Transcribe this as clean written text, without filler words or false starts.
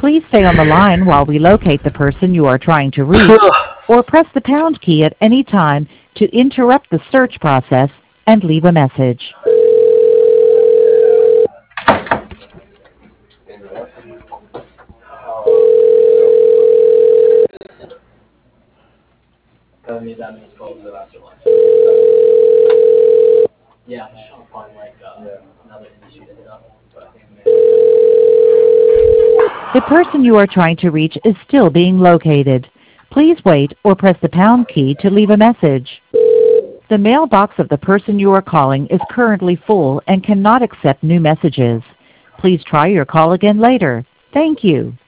Please stay on the line while we locate the person you are trying to reach, or press the pound key at any time to interrupt the search process and leave a message. The person you are trying to reach is still being located. Please wait or press the pound key to leave a message. The mailbox of the person you are calling is currently full and cannot accept new messages. Please try your call again later. Thank you.